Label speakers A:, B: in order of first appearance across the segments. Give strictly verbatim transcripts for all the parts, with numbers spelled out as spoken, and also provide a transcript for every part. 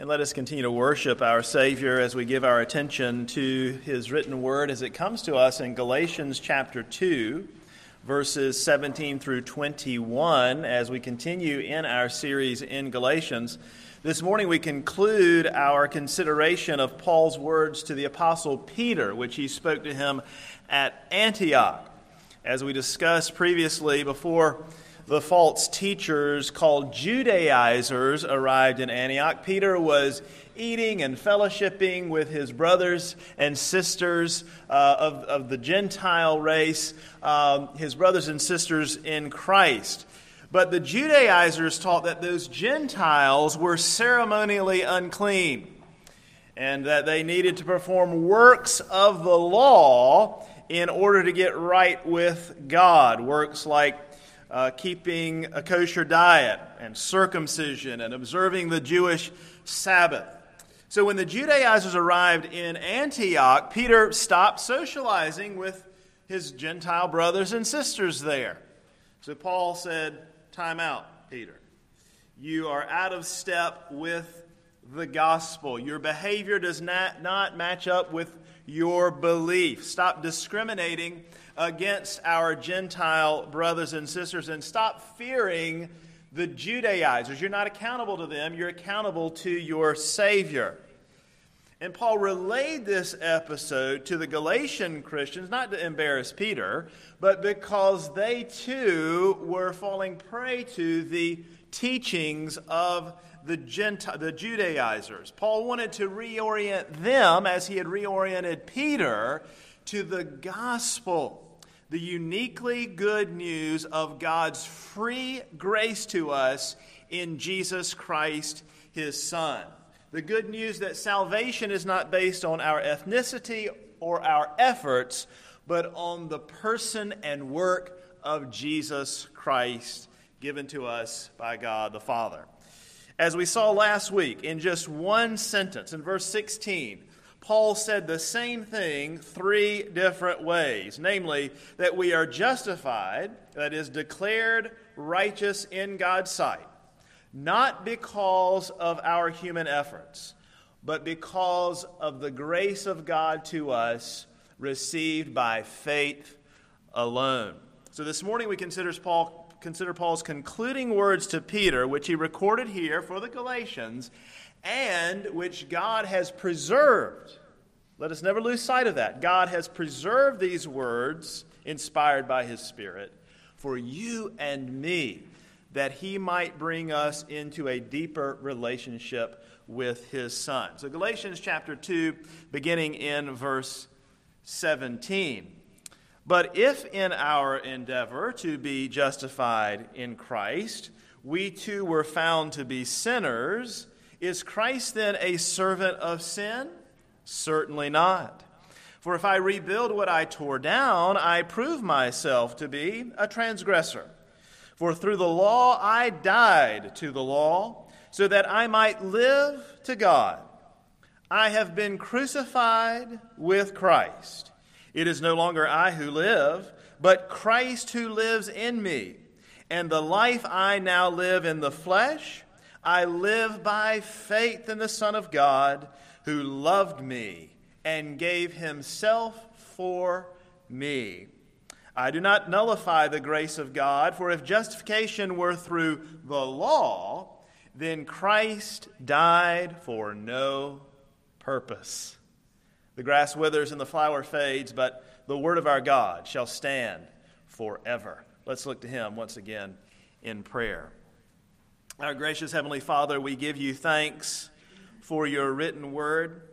A: And let us continue to worship our Savior as we give our attention to His written word as it comes to us in Galatians chapter two, verses seventeen through twenty-one, as we continue in our series in Galatians. This morning we conclude our consideration of Paul's words to the Apostle Peter, which he spoke to him at Antioch. As we discussed previously, before the false teachers called Judaizers arrived in Antioch, Peter was eating and fellowshipping with his brothers and sisters uh, of, of the Gentile race, um, his brothers and sisters in Christ. But the Judaizers taught that those Gentiles were ceremonially unclean and that they needed to perform works of the law in order to get right with God, works like Uh, keeping a kosher diet and circumcision and observing the Jewish Sabbath. So when the Judaizers arrived in Antioch, Peter stopped socializing with his Gentile brothers and sisters there. So Paul said, "Time out, Peter. You are out of step with the gospel. Your behavior does not, not match up with your belief. Stop discriminating against our Gentile brothers and sisters and stop fearing the Judaizers. You're not accountable to them. You're accountable to your Savior." And Paul relayed this episode to the Galatian Christians, not to embarrass Peter, but because they too were falling prey to the teachings of the Gentile, the Judaizers. Paul wanted to reorient them, as he had reoriented Peter, to the gospel, the uniquely good news of God's free grace to us in Jesus Christ, His Son. The good news that salvation is not based on our ethnicity or our efforts, but on the person and work of Jesus Christ given to us by God the Father. As we saw last week, in just one sentence, in verse sixteen, Paul said the same thing three different ways, namely that we are justified, that is, declared righteous in God's sight, not because of our human efforts, but because of the grace of God to us received by faith alone. So this morning we consider Paul consider Paul's concluding words to Peter, which he recorded here for the Galatians, and which God has preserved. Let us never lose sight of that. God has preserved these words, inspired by His Spirit, for you and me, that He might bring us into a deeper relationship with His Son. So Galatians chapter two, beginning in verse seventeen. "But if in our endeavor to be justified in Christ, we too were found to be sinners, is Christ then a servant of sin? Certainly not. For if I rebuild what I tore down, I prove myself to be a transgressor. For through the law I died to the law, so that I might live to God. I have been crucified with Christ. It is no longer I who live, but Christ who lives in me. And the life I now live in the flesh, I live by faith in the Son of God, who loved me and gave Himself for me. I do not nullify the grace of God, for if justification were through the law, then Christ died for no purpose. The grass withers and the flower fades, but the word of our God shall stand forever." Let's look to Him once again in prayer. Our gracious Heavenly Father, we give You thanks for Your written word.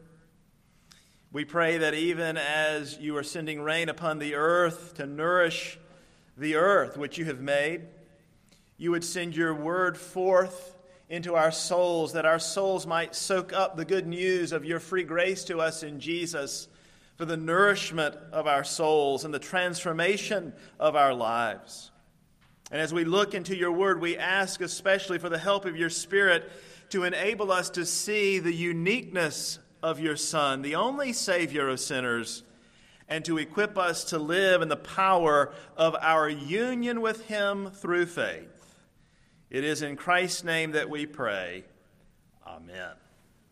A: We pray that even as You are sending rain upon the earth to nourish the earth which You have made, You would send Your word forth into our souls, that our souls might soak up the good news of Your free grace to us in Jesus for the nourishment of our souls and the transformation of our lives. And as we look into Your word, we ask especially for the help of Your Spirit to enable us to see the uniqueness of Your Son, the only Savior of sinners, and to equip us to live in the power of our union with Him through faith. It is in Christ's name that we pray. Amen.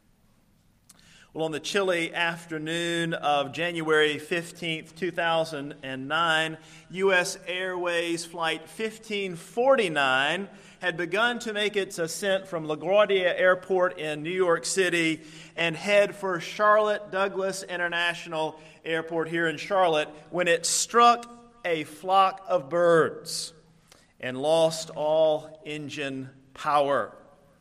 A: Well, on the chilly afternoon of January fifteenth, two thousand nine, U S Airways Flight fifteen forty-nine had begun to make its ascent from LaGuardia Airport in New York City and head for Charlotte Douglas International Airport here in Charlotte when it struck a flock of birds and lost all engine power.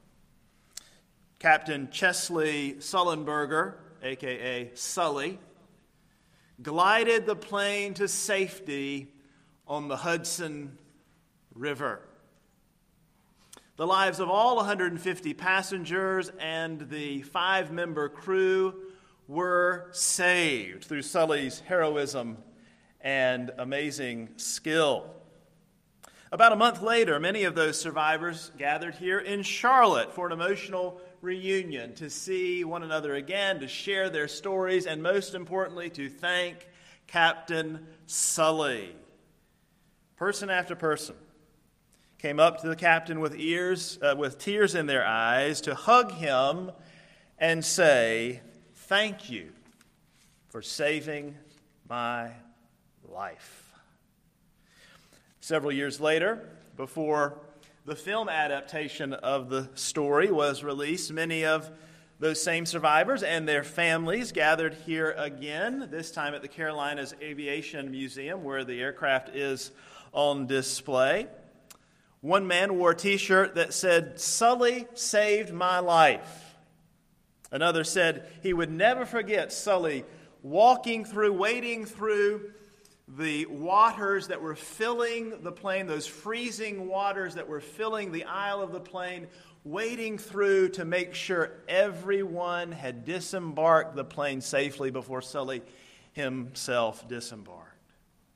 A: Captain Chesley Sullenberger, a k a. Sully, glided the plane to safety on the Hudson River. The lives of all one hundred fifty passengers and the five-member crew were saved through Sully's heroism and amazing skill. About a month later, many of those survivors gathered here in Charlotte for an emotional reunion to see one another again, to share their stories, and most importantly, to thank Captain Sully. Person after person came up to the captain with ears, uh, with tears in their eyes to hug him and say, "Thank you for saving my life." Several years later, before the film adaptation of the story was released, many of those same survivors and their families gathered here again, this time at the Carolinas Aviation Museum, where the aircraft is on display. One man wore a t-shirt that said, "Sully saved my life." Another said he would never forget Sully walking through, wading through the waters that were filling the plane, those freezing waters that were filling the aisle of the plane, wading through to make sure everyone had disembarked the plane safely before Sully himself disembarked.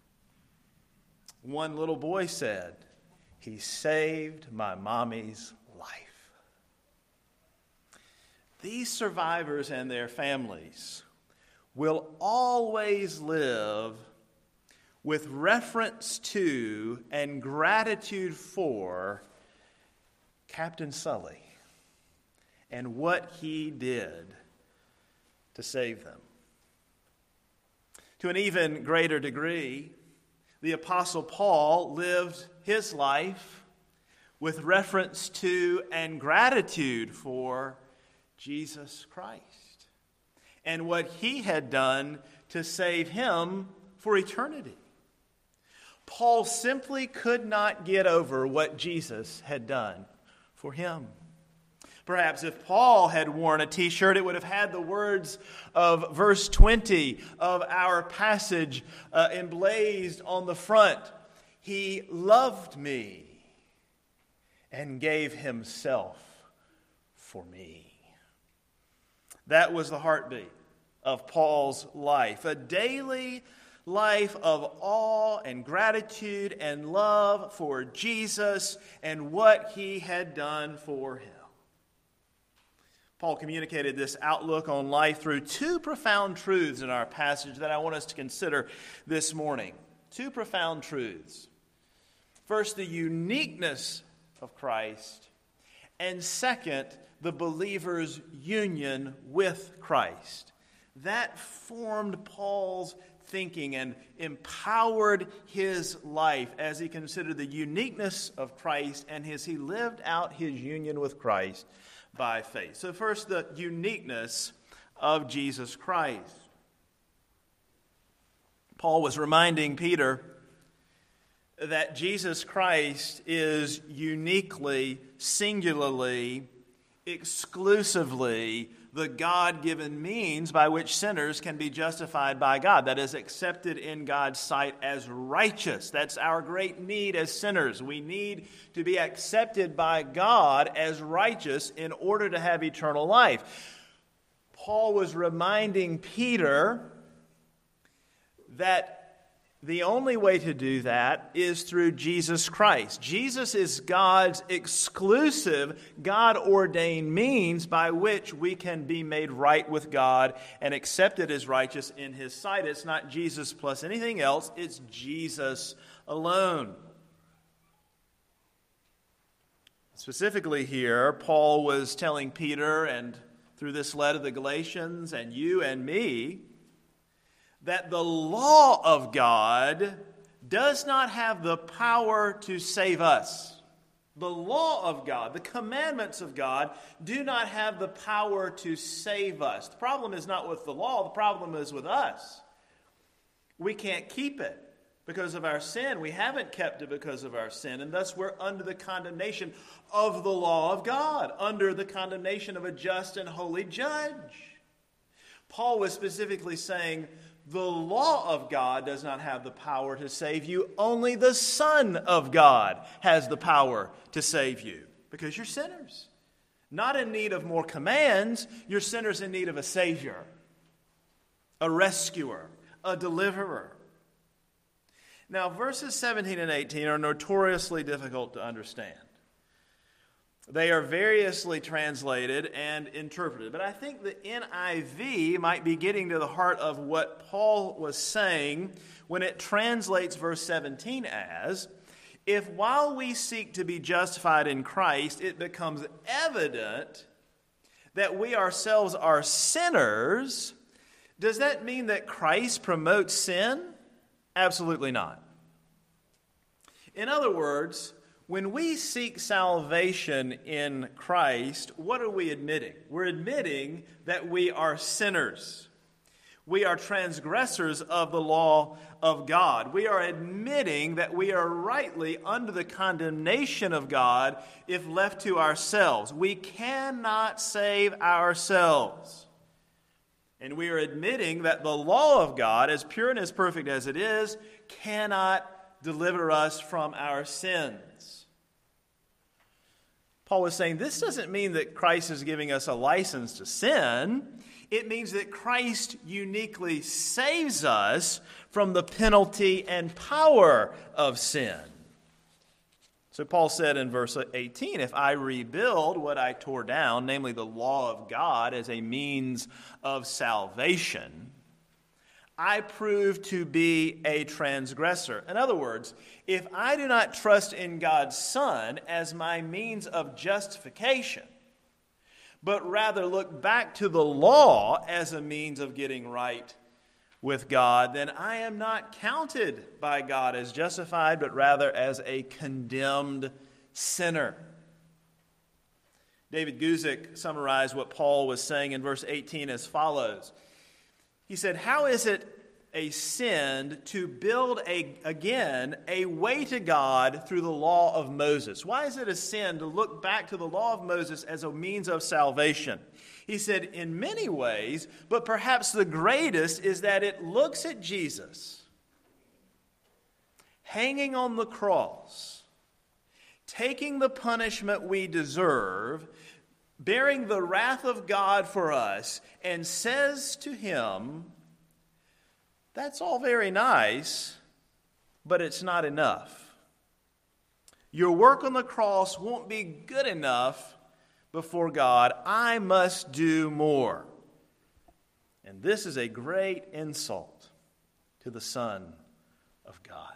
A: One little boy said, "He saved my mommy's life." These survivors and their families will always live with reference to and gratitude for Captain Sully and what he did to save them. To an even greater degree, the Apostle Paul lived his life with reference to and gratitude for Jesus Christ and what he had done to save him for eternity. Paul simply could not get over what Jesus had done for him. Perhaps if Paul had worn a t-shirt, it would have had the words of verse twenty of our passage uh, emblazed on the front. "He loved me and gave himself for me." That was the heartbeat of Paul's life, a daily life of awe and gratitude and love for Jesus and what he had done for him. Paul communicated this outlook on life through two profound truths in our passage that I want us to consider this morning. Two profound truths. First, the uniqueness of Christ, and second, the believer's union with Christ. That formed Paul's thinking and empowered his life as he considered the uniqueness of Christ and as he lived out his union with Christ by faith. So first, the uniqueness of Jesus Christ. Paul was reminding Peter that Jesus Christ is uniquely, singularly, exclusively the God-given means by which sinners can be justified by God. That is, accepted in God's sight as righteous. That's our great need as sinners. We need to be accepted by God as righteous in order to have eternal life. Paul was reminding Peter that the only way to do that is through Jesus Christ. Jesus is God's exclusive, God-ordained means by which we can be made right with God and accepted as righteous in his sight. It's not Jesus plus anything else. It's Jesus alone. Specifically here, Paul was telling Peter and through this letter to the Galatians and you and me that the law of God does not have the power to save us. The law of God, the commandments of God, do not have the power to save us. The problem is not with the law, the problem is with us. We can't keep it because of our sin. We haven't kept it because of our sin, and thus we're under the condemnation of the law of God, under the condemnation of a just and holy judge. Paul was specifically saying, the law of God does not have the power to save you. Only the Son of God has the power to save you. Because you're sinners. Not in need of more commands. You're sinners in need of a Savior. A rescuer. A deliverer. Now, verses seventeen and eighteen are notoriously difficult to understand. They are variously translated and interpreted. But I think the N I V might be getting to the heart of what Paul was saying when it translates verse seventeen as, if while we seek to be justified in Christ, it becomes evident that we ourselves are sinners, does that mean that Christ promotes sin? Absolutely not. In other words, when we seek salvation in Christ, what are we admitting? We're admitting that we are sinners. We are transgressors of the law of God. We are admitting that we are rightly under the condemnation of God if left to ourselves. We cannot save ourselves. And we are admitting that the law of God, as pure and as perfect as it is, cannot deliver us from our sins. Paul was saying this doesn't mean that Christ is giving us a license to sin. It means that Christ uniquely saves us from the penalty and power of sin. So Paul said in verse eighteen, if I rebuild what I tore down, namely the law of God as a means of salvation, I prove to be a transgressor. In other words, if I do not trust in God's Son as my means of justification, but rather look back to the law as a means of getting right with God, then I am not counted by God as justified, but rather as a condemned sinner. David Guzik summarized what Paul was saying in verse eighteen as follows. He said, how is it a sin to build a, again a way to God through the law of Moses? Why is it a sin to look back to the law of Moses as a means of salvation? He said, in many ways, but perhaps the greatest is that it looks at Jesus hanging on the cross, taking the punishment we deserve, bearing the wrath of God for us, and says to him, that's all very nice, but it's not enough. Your work on the cross won't be good enough before God. I must do more. And this is a great insult to the Son of God.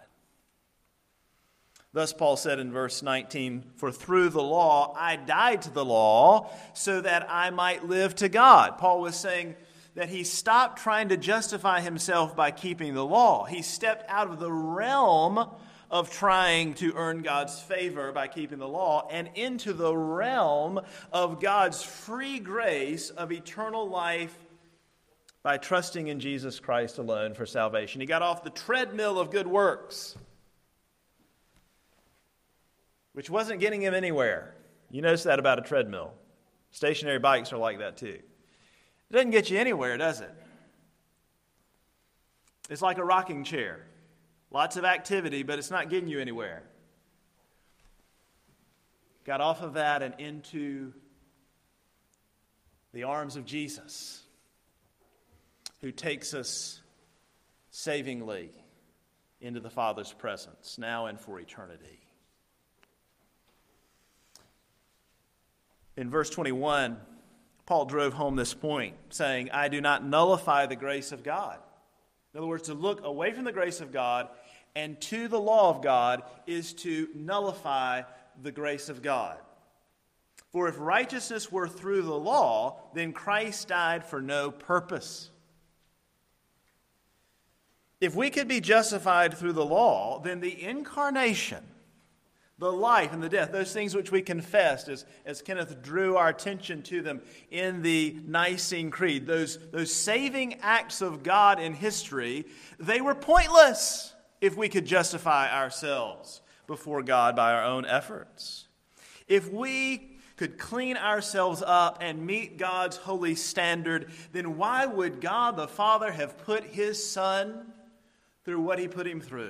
A: Thus Paul said in verse nineteen, for through the law I died to the law so that I might live to God. Paul was saying that he stopped trying to justify himself by keeping the law. He stepped out of the realm of trying to earn God's favor by keeping the law and into the realm of God's free grace of eternal life by trusting in Jesus Christ alone for salvation. He got off the treadmill of good works, which wasn't getting him anywhere. You notice that about a treadmill. Stationary bikes are like that too. It doesn't get you anywhere, does it? It's like a rocking chair. Lots of activity, but it's not getting you anywhere. Got off of that and into the arms of Jesus, who takes us savingly into the Father's presence, now and for eternity. In verse twenty-one, Paul drove home this point, saying, I do not nullify the grace of God. In other words, to look away from the grace of God and to the law of God is to nullify the grace of God. For if righteousness were through the law, then Christ died for no purpose. If we could be justified through the law, then the incarnation, the life and the death, those things which we confessed, as, as Kenneth drew our attention to them in the Nicene Creed, those, those saving acts of God in history, they were pointless if we could justify ourselves before God by our own efforts. If we could clean ourselves up and meet God's holy standard, then why would God the Father have put his Son through what he put him through?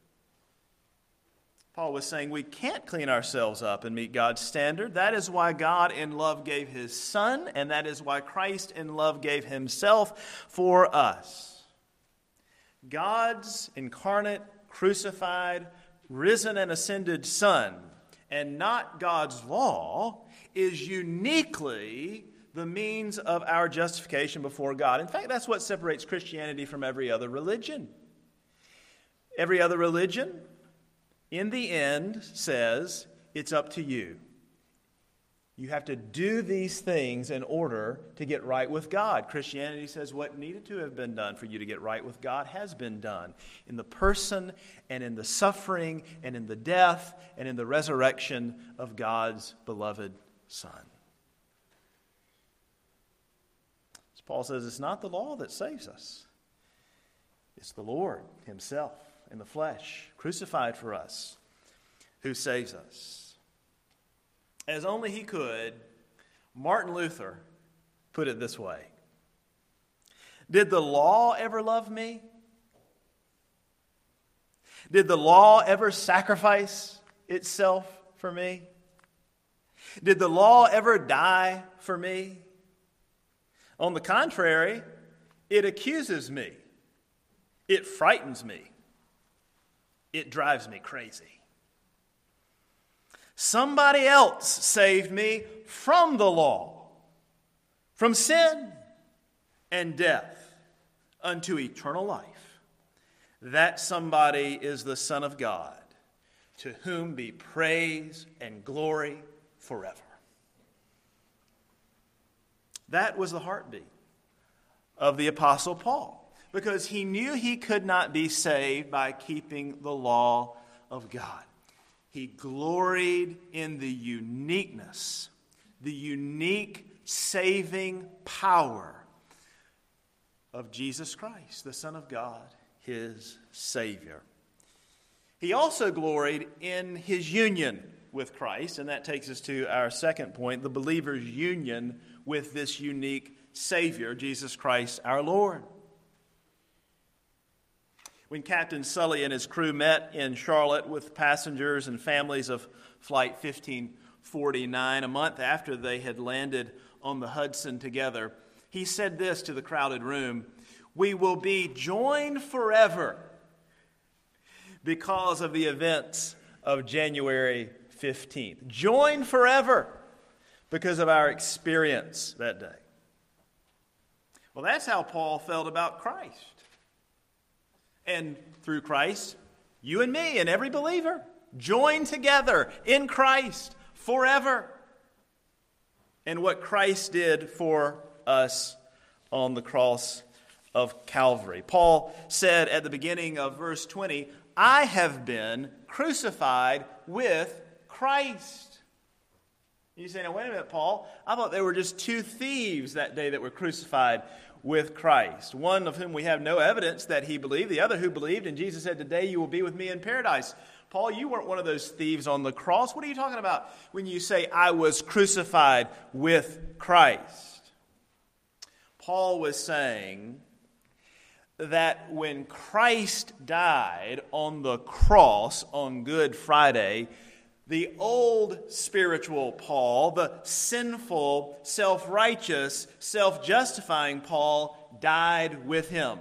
A: Paul was saying we can't clean ourselves up and meet God's standard. That is why God in love gave his Son, and that is why Christ in love gave himself for us. God's incarnate, crucified, risen and ascended Son, and not God's law, is uniquely the means of our justification before God. In fact, that's what separates Christianity from every other religion. Every other religion, in the end, says, it's up to you. You have to do these things in order to get right with God. Christianity says what needed to have been done for you to get right with God has been done in the person and in the suffering and in the death and in the resurrection of God's beloved Son. As Paul says, it's not the law that saves us. It's the Lord himself in the flesh, crucified for us, who saves us. As only he could, Martin Luther put it this way: did the law ever love me? Did the law ever sacrifice itself for me? Did the law ever die for me? On the contrary, it accuses me. It frightens me. It drives me crazy. Somebody else saved me from the law, from sin and death unto eternal life. That somebody is the Son of God, to whom be praise and glory forever. That was the heartbeat of the Apostle Paul, because he knew he could not be saved by keeping the law of God. He gloried in the uniqueness, the unique saving power of Jesus Christ, the Son of God, his Savior. He also gloried in his union with Christ, and that takes us to our second point, the believer's union with this unique Savior, Jesus Christ our Lord. When Captain Sully and his crew met in Charlotte with passengers and families of Flight fifteen forty-nine, a month after they had landed on the Hudson together, he said this to the crowded room: "We will be joined forever because of the events of January fifteenth. Joined forever because of our experience that day." Well, that's how Paul felt about Christ. And through Christ, you and me and every believer joined together in Christ forever. And what Christ did for us on the cross of Calvary. Paul said at the beginning of verse twenty, "I have been crucified with Christ." You say, now wait a minute, Paul. I thought there were just two thieves that day that were crucified with Christ. One of whom we have no evidence that he believed, the other who believed, and Jesus said, "Today you will be with me in paradise." Paul, you weren't one of those thieves on the cross. What are you talking about when you say, "I was crucified with Christ"? Paul was saying that when Christ died on the cross on Good Friday, the old spiritual Paul, the sinful, self-righteous, self-justifying Paul, died with him.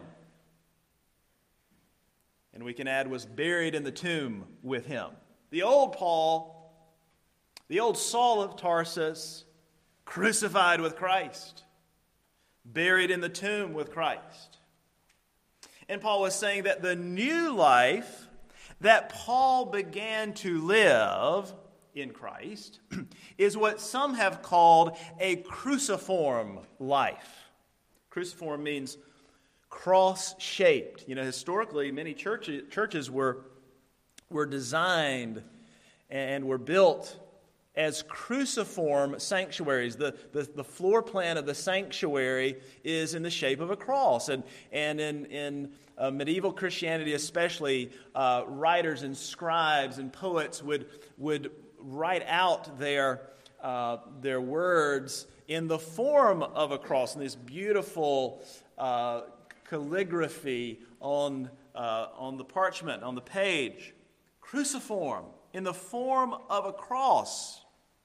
A: And we can add, was buried in the tomb with him. The old Paul, the old Saul of Tarsus, crucified with Christ, buried in the tomb with Christ. And Paul was saying that the new life that Paul began to live in Christ is what some have called a cruciform life. Cruciform means cross-shaped. You know, historically, many churches, churches were, were designed and were built as cruciform sanctuaries. The, the, the floor plan of the sanctuary is in the shape of a cross. And, and in, in uh, medieval Christianity especially, uh, writers and scribes and poets would, would write out their, uh, their words in the form of a cross, in this beautiful uh, calligraphy on, uh, on the parchment, on the page. Cruciform, in the form of a cross.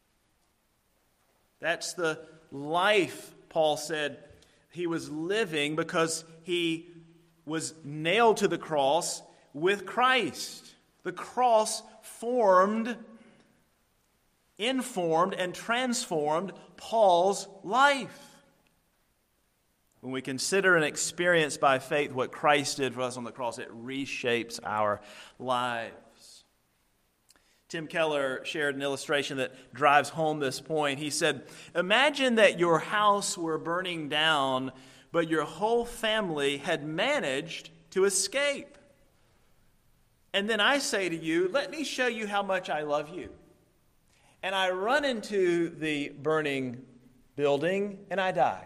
A: That's the life, Paul said, he was living because he was nailed to the cross with Christ. The cross formed, informed, and transformed Paul's life. When we consider and experience by faith what Christ did for us on the cross, it reshapes our lives. Tim Keller shared an illustration that drives home this point. He said, imagine that your house were burning down, but your whole family had managed to escape. And then I say to you, let me show you how much I love you. And I run into the burning building and I die.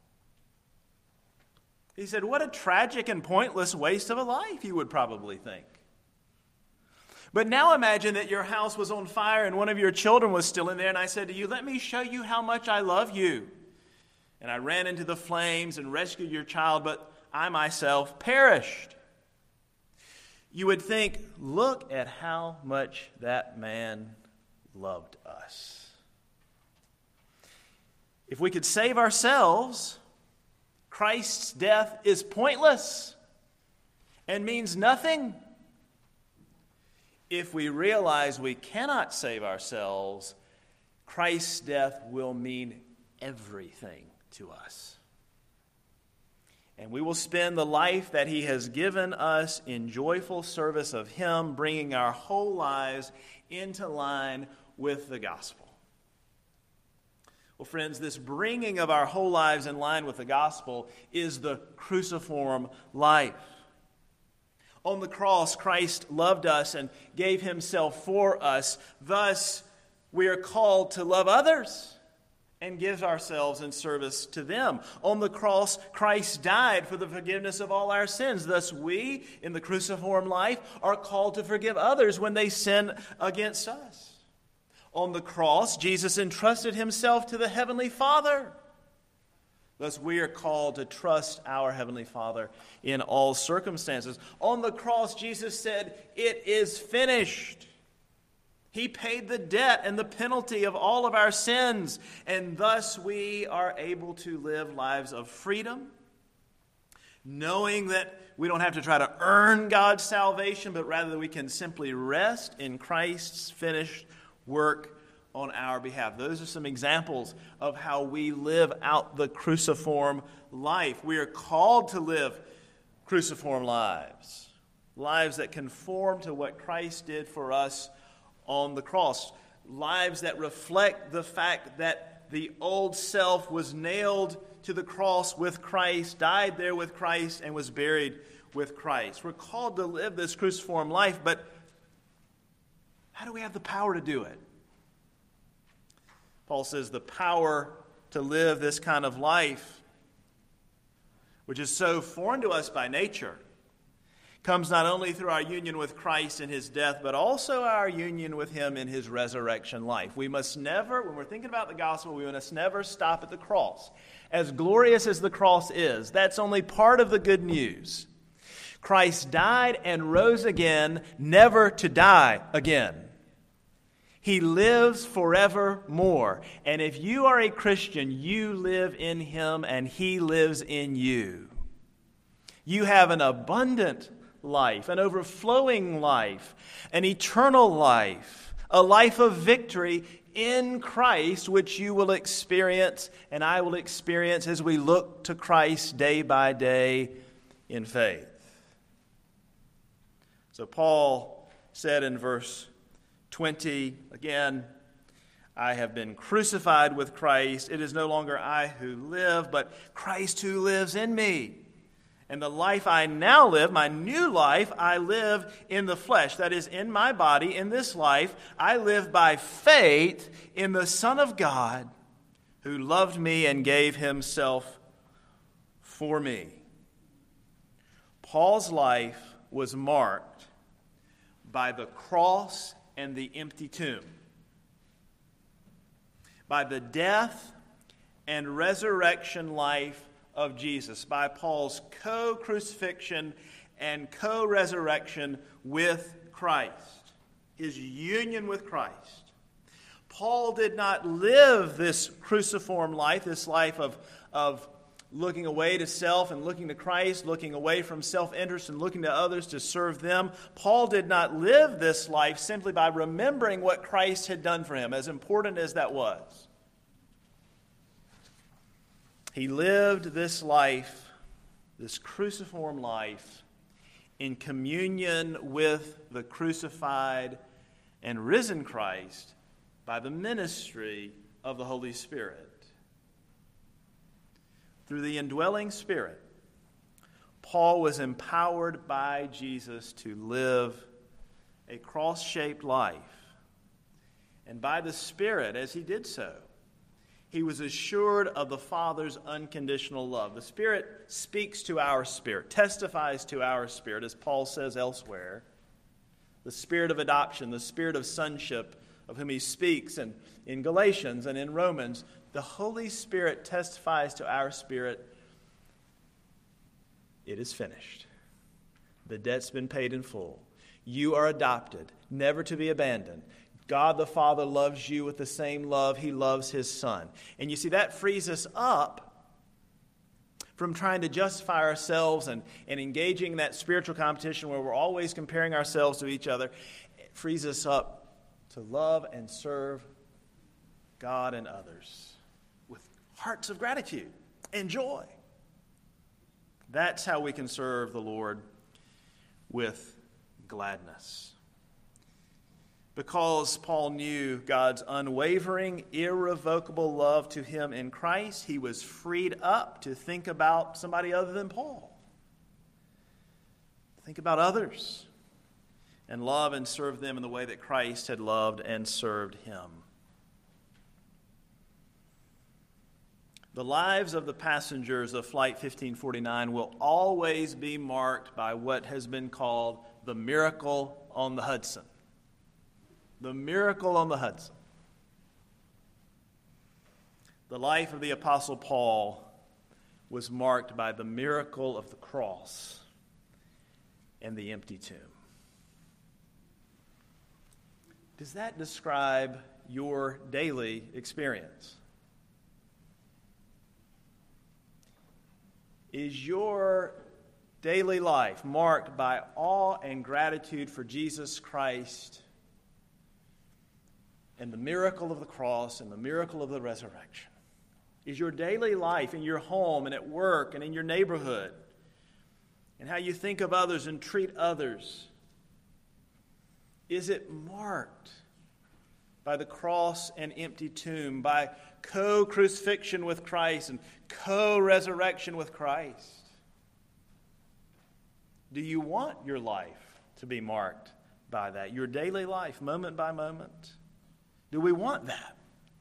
A: He said, what a tragic and pointless waste of a life, you would probably think. But now imagine that your house was on fire and one of your children was still in there, and I said to you, let me show you how much I love you. And I ran into the flames and rescued your child, but I myself perished. You would think, look at how much that man loved us. If we could save ourselves, Christ's death is pointless and means nothing. If we realize we cannot save ourselves, Christ's death will mean everything to us. And we will spend the life that he has given us in joyful service of him, bringing our whole lives into line with the gospel. Well, friends, this bringing of our whole lives in line with the gospel is the cruciform life. On the cross, Christ loved us and gave himself for us. Thus, we are called to love others and give ourselves in service to them. On the cross, Christ died for the forgiveness of all our sins. Thus, we, in the cruciform life, are called to forgive others when they sin against us. On the cross, Jesus entrusted himself to the Heavenly Father. Thus, we are called to trust our Heavenly Father in all circumstances. On the cross, Jesus said, it is finished. He paid the debt and the penalty of all of our sins, and thus we are able to live lives of freedom, knowing that we don't have to try to earn God's salvation, but rather we can simply rest in Christ's finished work on our behalf. Those are some examples of how we live out the cruciform life. We are called to live cruciform lives, lives that conform to what Christ did for us on the cross, lives that reflect the fact that the old self was nailed to the cross with Christ, died there with Christ, and was buried with Christ. We're called to live this cruciform life, but how do we have the power to do it? Paul says the power to live this kind of life, which is so foreign to us by nature, comes not only through our union with Christ in his death, but also our union with him in his resurrection life. We must never, when we're thinking about the gospel, we must never stop at the cross. As glorious as the cross is, that's only part of the good news. Christ died and rose again, never to die again. He lives forevermore. And if you are a Christian, you live in him and he lives in you. You have an abundant life, an overflowing life, an eternal life, a life of victory in Christ, which you will experience and I will experience as we look to Christ day by day in faith. So Paul said in verse twenty, again, I have been crucified with Christ. It is no longer I who live, but Christ who lives in me. And the life I now live, my new life, I live in the flesh. That is, in my body, in this life, I live by faith in the Son of God who loved me and gave himself for me. Paul's life was marked by the cross and the empty tomb, by the death and resurrection life of Jesus, by Paul's co-crucifixion and co-resurrection with Christ, his union with Christ. Paul did not live this cruciform life, this life of, of looking away to self and looking to Christ, looking away from self-interest and looking to others to serve them. Paul did not live this life simply by remembering what Christ had done for him, as important as that was. He lived this life, this cruciform life, in communion with the crucified and risen Christ by the ministry of the Holy Spirit. Through the indwelling Spirit, Paul was empowered by Jesus to live a cross-shaped life. And by the Spirit, as he did so, he was assured of the Father's unconditional love. The Spirit speaks to our spirit, testifies to our spirit, as Paul says elsewhere. The Spirit of adoption, the Spirit of sonship, of whom he speaks in, in Galatians and in Romans. The Holy Spirit testifies to our spirit, it is finished. The debt's been paid in full. You are adopted, never to be abandoned. God the Father loves you with the same love he loves his Son. And you see, that frees us up from trying to justify ourselves and, and engaging in that spiritual competition where we're always comparing ourselves to each other. It frees us up to love and serve God and others with hearts of gratitude and joy. That's how we can serve the Lord with gladness. Because Paul knew God's unwavering, irrevocable love to him in Christ, he was freed up to think about somebody other than Paul. Think about others and love and serve them in the way that Christ had loved and served him. The lives of the passengers of Flight fifteen forty-nine will always be marked by what has been called the miracle on the Hudson. The miracle on the Hudson. The life of the Apostle Paul was marked by the miracle of the cross and the empty tomb. Does that describe your daily experience? Is your daily life marked by awe and gratitude for Jesus Christ and the miracle of the cross and the miracle of the resurrection? Is your daily life in your home and at work and in your neighborhood and how you think of others and treat others, is it marked by the cross and empty tomb, by co-crucifixion with Christ and co-resurrection with Christ? Do you want your life to be marked by that? Your daily life, moment by moment? Do we want that?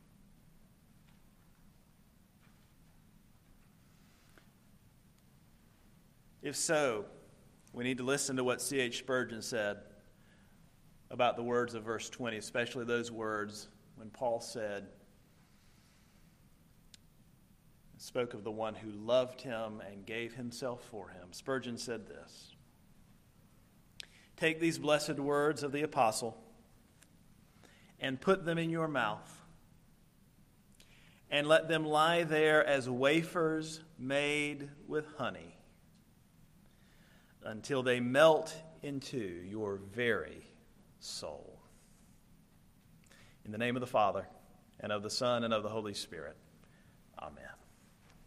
A: If so, we need to listen to what C H Spurgeon said about the words of verse twenty, especially those words when Paul said, spoke of the one who loved him and gave himself for him. Spurgeon said this: "Take these blessed words of the apostle and put them in your mouth, and let them lie there as wafers made with honey, until they melt into your very soul." In the name of the Father, and of the Son, and of the Holy Spirit. Amen.